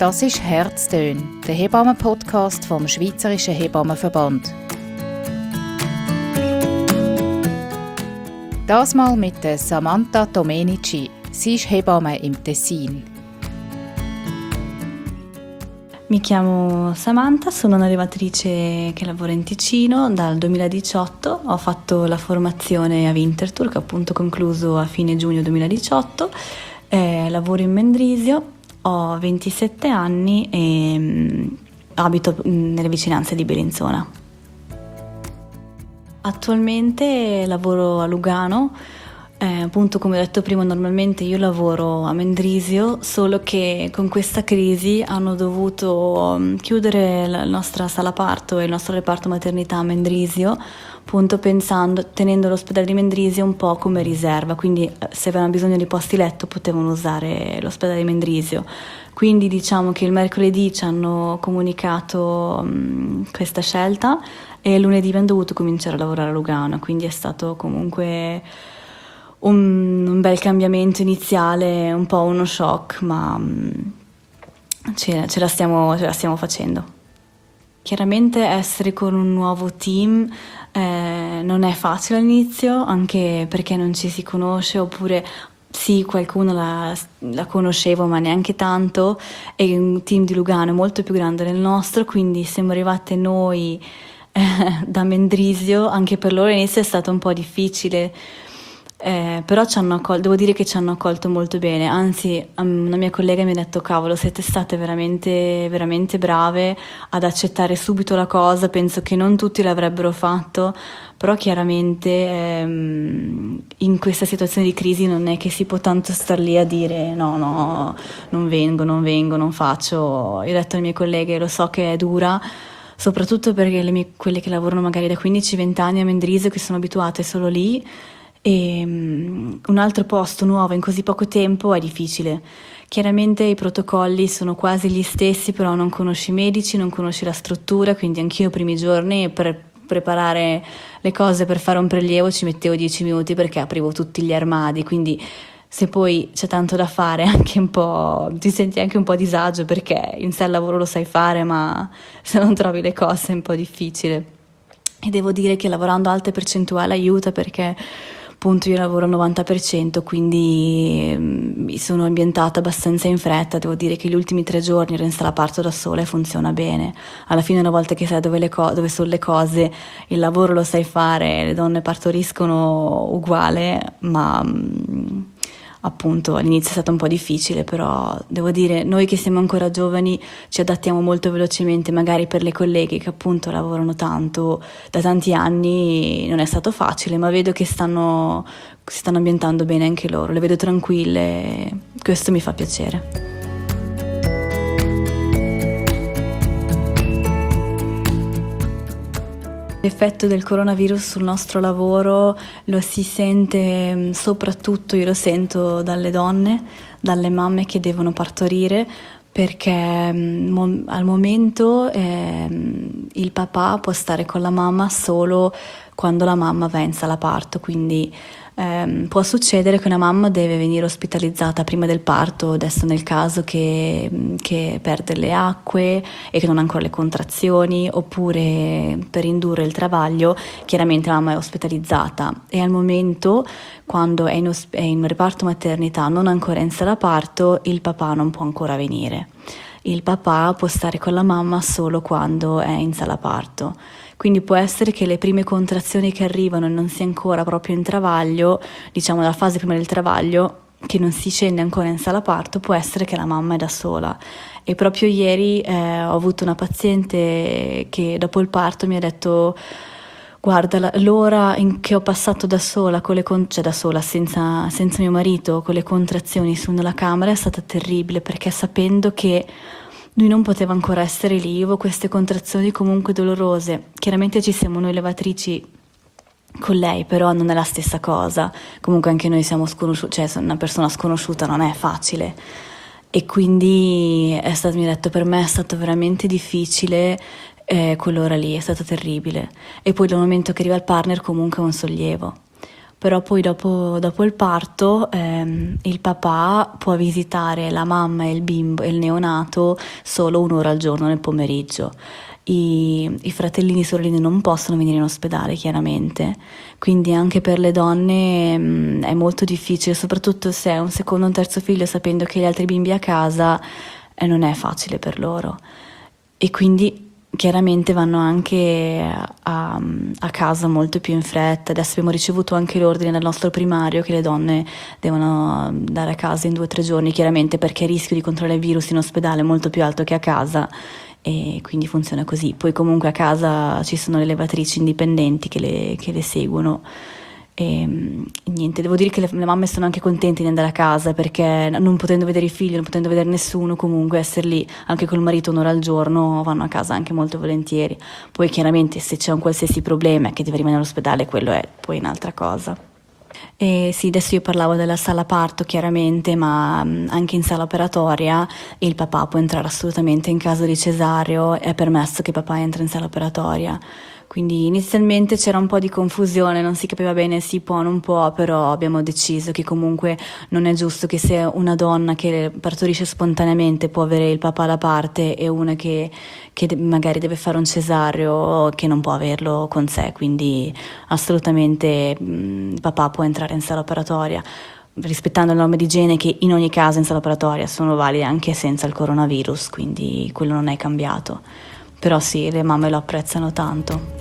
Das ist «Herztöne», der Hebammen-Podcast vom Schweizerischen Hebammenverband. Das mal mit der Samantha Domenici. Sie ist Hebamme im Tessin. Mi chiamo Samantha, sono una levatrice che lavora in Ticino dal 2018. Ho fatto la formazione a Winterthur, che ho appunto concluso a fine giugno 2018. Lavoro in Mendrisio, ho 27 anni e abito nelle vicinanze di Bellinzona. Attualmente lavoro a Lugano. Appunto, come ho detto prima, normalmente io lavoro a Mendrisio, solo che con questa crisi hanno dovuto chiudere la nostra sala parto e il nostro reparto maternità a Mendrisio, appunto tenendo l'ospedale di Mendrisio un po' come riserva, quindi se avevano bisogno di posti letto potevano usare l'ospedale di Mendrisio. Quindi diciamo che il mercoledì ci hanno comunicato questa scelta e lunedì abbiamo dovuto cominciare a lavorare a Lugano, quindi è stato comunque un bel cambiamento iniziale, un po' uno shock, ma ce la stiamo facendo. Chiaramente essere con un nuovo team non è facile all'inizio, anche perché non ci si conosce, oppure sì, qualcuno la conoscevo ma neanche tanto, e un team di Lugano è molto più grande del nostro, quindi siamo arrivate noi da Mendrisio, anche per loro all'inizio è stato un po' difficile. Però devo dire che ci hanno accolto molto bene, anzi una mia collega mi ha detto: cavolo, siete state veramente, veramente brave ad accettare subito la cosa, penso che non tutti l'avrebbero fatto, però chiaramente in questa situazione di crisi non è che si può tanto star lì a dire no, non vengo, non faccio. Io ho detto alle mie colleghe: lo so che è dura, soprattutto perché quelle che lavorano magari da 15-20 anni a Mendrisio, che sono abituate solo lì, e un altro posto nuovo in così poco tempo è difficile. Chiaramente i protocolli sono quasi gli stessi, però non conosci i medici, non conosci la struttura, quindi anch'io i primi giorni per preparare le cose per fare un prelievo ci mettevo 10 minuti perché aprivo tutti gli armadi, quindi se poi c'è tanto da fare anche un po', ti senti anche un po' a disagio, perché in sé il lavoro lo sai fare, ma se non trovi le cose è un po' difficile. E devo dire che lavorando a alte percentuali aiuta, perché appunto io lavoro al 90%, quindi mi sono ambientata abbastanza in fretta. Devo dire che gli ultimi 3 giorni ero in sala parto da sola e funziona bene. Alla fine, una volta che sai dove sono le cose, il lavoro lo sai fare, le donne partoriscono uguale, ma appunto all'inizio è stato un po' difficile, però devo dire, noi che siamo ancora giovani ci adattiamo molto velocemente. Magari per le colleghe che appunto lavorano tanto da tanti anni non è stato facile, ma vedo che si stanno ambientando bene anche loro, le vedo tranquille, questo mi fa piacere. L'effetto del coronavirus sul nostro lavoro lo si sente soprattutto, io lo sento dalle donne, dalle mamme che devono partorire, perché al momento il papà può stare con la mamma solo quando la mamma va in sala parto, quindi può succedere che una mamma deve venire ospitalizzata prima del parto, adesso nel caso che perde le acque e che non ha ancora le contrazioni, oppure per indurre il travaglio, chiaramente la mamma è ospitalizzata, e al momento, quando è in reparto maternità non ancora in sala parto, il papà non può ancora venire. Il papà può stare con la mamma solo quando è in sala parto. Quindi può essere che le prime contrazioni che arrivano e non sia ancora proprio in travaglio, diciamo la fase prima del travaglio, che non si scende ancora in sala parto, può essere che la mamma è da sola. E proprio ieri ho avuto una paziente che dopo il parto mi ha detto: guarda, l'ora che ho passato da sola, senza mio marito, con le contrazioni su nella camera è stata terribile, perché sapendo che lui non poteva ancora essere lì, avevo queste contrazioni comunque dolorose. Chiaramente ci siamo noi levatrici con lei, però non è la stessa cosa. Comunque anche noi siamo sconosciuti, cioè una persona sconosciuta non è facile. E quindi mi ha detto, per me è stato veramente difficile, quell'ora lì è stato terribile. E poi dal momento che arriva il partner comunque è un sollievo. però poi dopo il parto il papà può visitare la mamma e il bimbo e il neonato solo un'ora al giorno nel pomeriggio. I fratellini e sorellini non possono venire in ospedale, chiaramente, quindi anche per le donne è molto difficile, soprattutto se è un secondo o un terzo figlio, sapendo che gli altri bimbi a casa, non è facile per loro. E quindi chiaramente vanno anche a casa molto più in fretta. Adesso abbiamo ricevuto anche l'ordine dal nostro primario che le donne devono andare a casa in 2 o 3 giorni, chiaramente perché il rischio di contrarre il virus in ospedale è molto più alto che a casa, e quindi funziona così. Poi comunque a casa ci sono le levatrici indipendenti che le seguono. E niente, devo dire che le mamme sono anche contente di andare a casa, perché non potendo vedere i figli, non potendo vedere nessuno, comunque essere lì anche col marito un'ora al giorno, vanno a casa anche molto volentieri. Poi chiaramente se c'è un qualsiasi problema che deve rimanere all'ospedale, quello è poi un'altra cosa. E sì, adesso io parlavo della sala parto chiaramente, ma anche in sala operatoria il papà può entrare assolutamente. In caso di cesareo è permesso che papà entri in sala operatoria. Quindi inizialmente c'era un po' di confusione, non si capiva bene si può o non può, però abbiamo deciso che comunque non è giusto che se una donna che partorisce spontaneamente può avere il papà da parte e una che magari deve fare un cesareo che non può averlo con sé, quindi assolutamente papà può entrare in sala operatoria, rispettando le norme di igiene che in ogni caso in sala operatoria sono valide anche senza il coronavirus, quindi quello non è cambiato. Però sì, le mamme lo apprezzano tanto.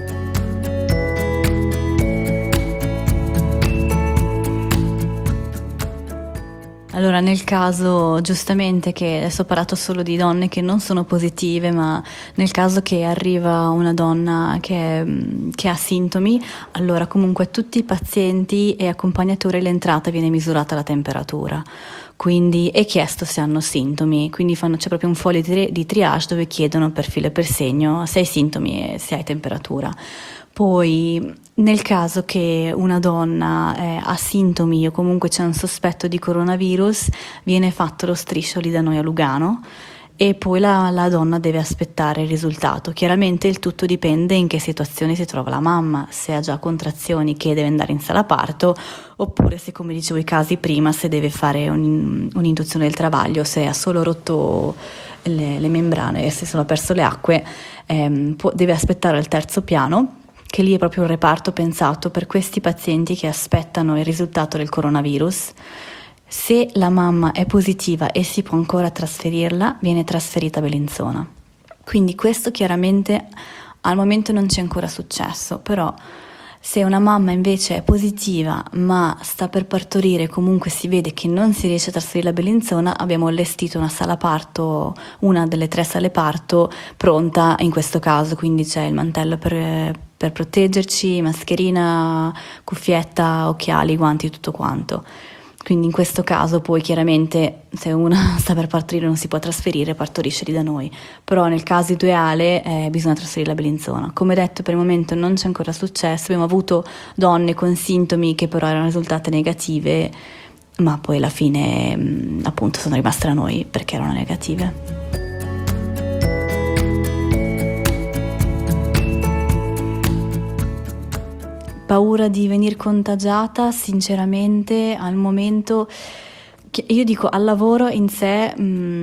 Allora, nel caso, giustamente, che adesso ho parlato solo di donne che non sono positive, ma nel caso che arriva una donna che ha sintomi, allora comunque a tutti i pazienti e accompagnatori all'entrata viene misurata la temperatura. Quindi è chiesto se hanno sintomi, quindi c'è proprio un foglio di triage dove chiedono per filo e per segno se hai sintomi e se hai temperatura. Poi nel caso che una donna ha sintomi o comunque c'è un sospetto di coronavirus, viene fatto lo striscio lì da noi a Lugano e poi la donna deve aspettare il risultato. Chiaramente il tutto dipende in che situazione si trova la mamma, se ha già contrazioni che deve andare in sala parto, oppure se, come dicevo i casi prima, se deve fare un'induzione del travaglio, se ha solo rotto le membrane e se sono perso le acque, deve aspettare al terzo piano, che lì è proprio un reparto pensato per questi pazienti che aspettano il risultato del coronavirus. Se la mamma è positiva e si può ancora trasferirla, viene trasferita a Bellinzona. Quindi questo chiaramente al momento non ci è ancora successo, però se una mamma invece è positiva ma sta per partorire, comunque si vede che non si riesce a trasferirla a Bellinzona, abbiamo allestito una sala parto, una delle 3 sale parto pronta in questo caso, quindi c'è il mantello per proteggerci, mascherina, cuffietta, occhiali, guanti, tutto quanto. Quindi in questo caso poi chiaramente se una sta per partorire non si può trasferire, partorisce lì da noi, però nel caso ideale bisogna trasferirla a Bellinzona. Come detto, per il momento non c'è ancora successo, abbiamo avuto donne con sintomi che però erano risultate negative, ma poi alla fine appunto sono rimaste da noi perché erano negative. Paura di venir contagiata, sinceramente al momento, io dico al lavoro in sé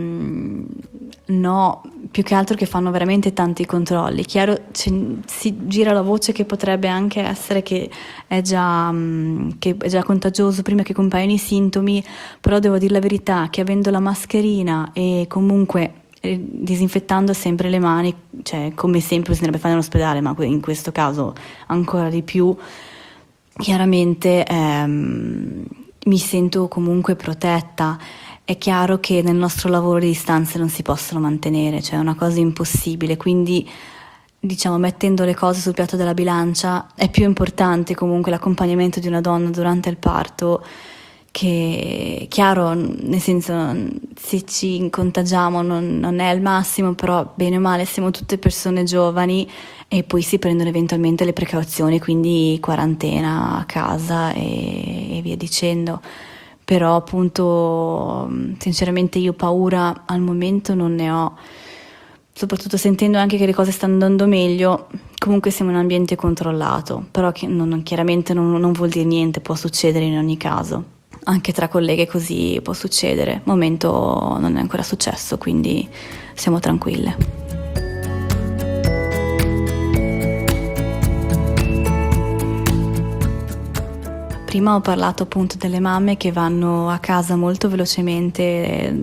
no, più che altro che fanno veramente tanti controlli. Chiaro, si gira la voce che potrebbe anche essere che è già contagioso prima che compaiano i sintomi, però devo dire la verità che avendo la mascherina e comunque disinfettando sempre le mani, cioè come sempre bisognerebbe fare in ospedale, ma in questo caso ancora di più, chiaramente mi sento comunque protetta. È chiaro che nel nostro lavoro le distanze non si possono mantenere, cioè è una cosa impossibile, quindi diciamo mettendo le cose sul piatto della bilancia è più importante comunque l'accompagnamento di una donna durante il parto, che chiaro, nel senso, se ci contagiamo non è il massimo, però bene o male siamo tutte persone giovani e poi si prendono eventualmente le precauzioni, quindi quarantena a casa e via dicendo. Però appunto sinceramente io paura al momento non ne ho. soprattutto sentendo anche che le cose stanno andando meglio, comunque siamo in un ambiente controllato, però chiaramente non vuol dire niente, può succedere in ogni caso. Anche tra colleghe così può succedere. Al momento non è ancora successo, quindi siamo tranquille. Prima ho parlato appunto delle mamme che vanno a casa molto velocemente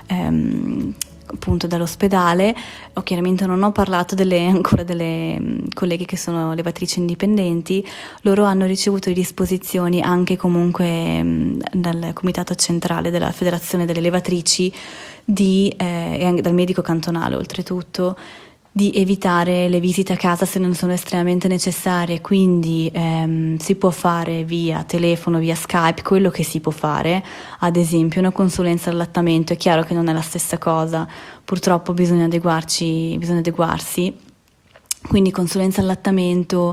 appunto dall'ospedale. Chiaramente non ho parlato ancora delle colleghe che sono levatrici indipendenti. Loro hanno ricevuto le disposizioni anche comunque dal comitato centrale della Federazione delle Levatrici e anche dal medico cantonale oltretutto, di evitare le visite a casa se non sono estremamente necessarie, quindi si può fare via telefono, via Skype, quello che si può fare, ad esempio una consulenza allattamento. È chiaro che non è la stessa cosa, purtroppo bisogna adeguarsi, quindi consulenza allattamento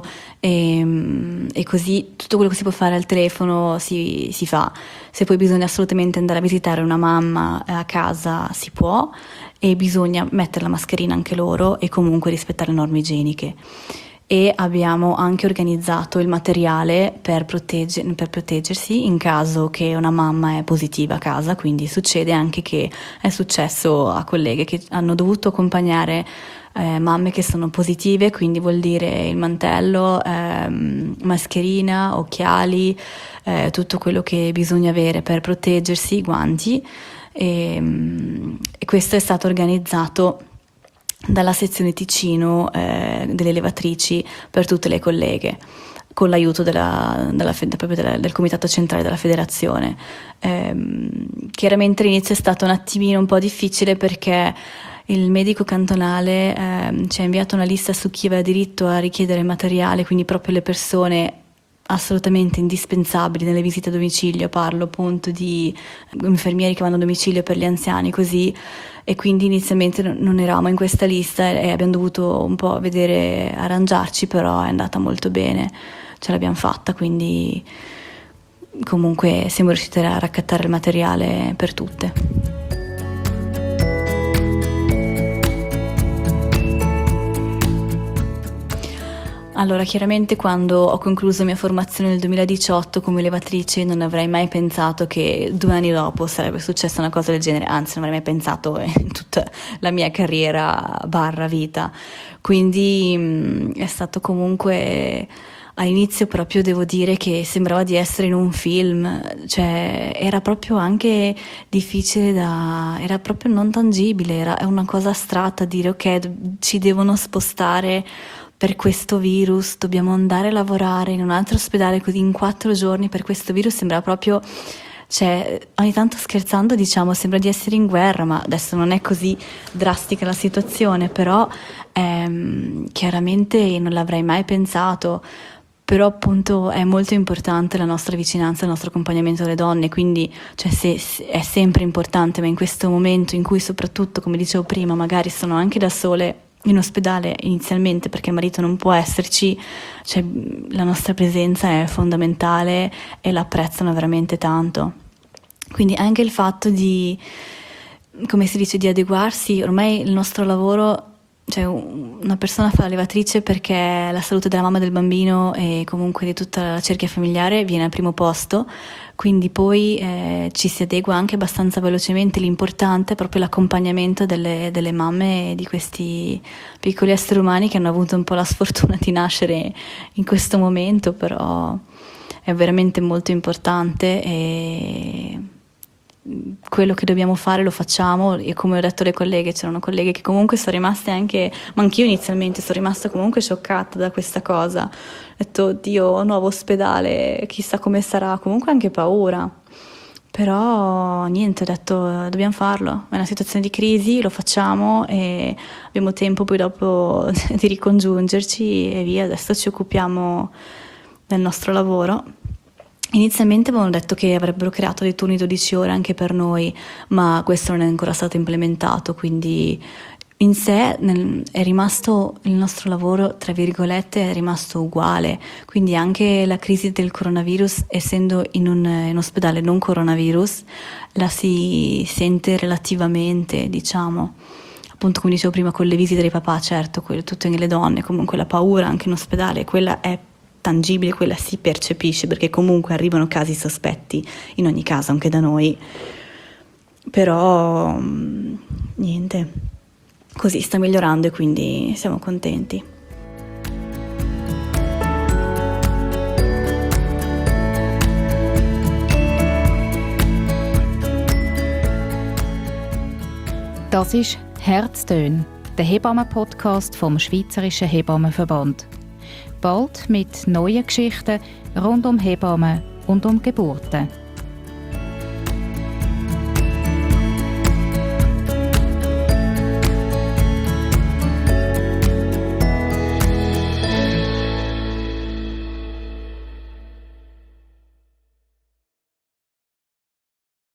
e così tutto quello che si può fare al telefono si fa. Se poi bisogna assolutamente andare a visitare una mamma a casa si può, e bisogna mettere la mascherina anche loro e comunque rispettare le norme igieniche. E abbiamo anche organizzato il materiale per proteggersi in caso che una mamma è positiva a casa, quindi succede anche che è successo a colleghe che hanno dovuto accompagnare mamme che sono positive, quindi vuol dire il mantello, mascherina, occhiali, tutto quello che bisogna avere per proteggersi, guanti. E questo è stato organizzato dalla sezione Ticino delle levatrici per tutte le colleghe, con l'aiuto proprio del comitato centrale della federazione. Chiaramente all'inizio è stato un attimino un po' difficile perché il medico cantonale ci ha inviato una lista su chi aveva diritto a richiedere materiale, quindi proprio le persone assolutamente indispensabili nelle visite a domicilio. Parlo appunto di infermieri che vanno a domicilio per gli anziani, così, e quindi inizialmente non eravamo in questa lista e abbiamo dovuto un po' arrangiarci, però è andata molto bene, ce l'abbiamo fatta, quindi comunque siamo riusciti a raccattare il materiale per tutte. Allora, chiaramente quando ho concluso la mia formazione nel 2018 come levatrice non avrei mai pensato che 2 anni dopo sarebbe successa una cosa del genere, anzi non avrei mai pensato in tutta la mia carriera / vita, quindi è stato comunque all'inizio proprio, devo dire che sembrava di essere in un film, cioè era proprio anche difficile era proprio non tangibile, è una cosa astratta dire ok, ci devono spostare per questo virus, dobbiamo andare a lavorare in un altro ospedale così in 4 giorni per questo virus. Sembra proprio, cioè ogni tanto scherzando diciamo sembra di essere in guerra, ma adesso non è così drastica la situazione, però chiaramente non l'avrei mai pensato. Però appunto è molto importante la nostra vicinanza, il nostro accompagnamento alle donne, quindi cioè, è sempre importante, ma in questo momento in cui soprattutto, come dicevo prima, magari sono anche da sole in ospedale inizialmente perché il marito non può esserci, cioè la nostra presenza è fondamentale e l'apprezzano veramente tanto. Quindi anche il fatto di, come si dice, di adeguarsi, ormai il nostro lavoro, cioè una persona fa la levatrice perché la salute della mamma e del bambino e comunque di tutta la cerchia familiare viene al primo posto, quindi poi ci si adegua anche abbastanza velocemente. L'importante è proprio l'accompagnamento delle mamme di questi piccoli esseri umani che hanno avuto un po' la sfortuna di nascere in questo momento, però è veramente molto importante e quello che dobbiamo fare lo facciamo. E come ho detto alle colleghe, c'erano colleghe che comunque sono rimaste anche, ma anch'io inizialmente sono rimasta comunque scioccata da questa cosa, ho detto oddio, nuovo ospedale, chissà come sarà, comunque anche paura, però niente, ho detto dobbiamo farlo, è una situazione di crisi, lo facciamo e abbiamo tempo poi dopo di ricongiungerci e via, adesso ci occupiamo del nostro lavoro. Inizialmente avevano detto che avrebbero creato dei turni 12 ore anche per noi, ma questo non è ancora stato implementato, quindi in sé è rimasto il nostro lavoro, tra virgolette, è rimasto uguale. Quindi anche la crisi del coronavirus, essendo in un ospedale non coronavirus, la si sente relativamente, diciamo. appunto come dicevo prima con le visite dei papà, certo, tutte le donne, comunque la paura anche in ospedale, quella è tangibile, quella si percepisce perché comunque arrivano casi sospetti in ogni caso, anche da noi, però niente, così sta migliorando e quindi siamo contenti. Das ist «Herztöne», der Hebammen-Podcast vom Schweizerischen Hebammenverband. Bald mit neuen Geschichten rund um Hebammen und um Geburten.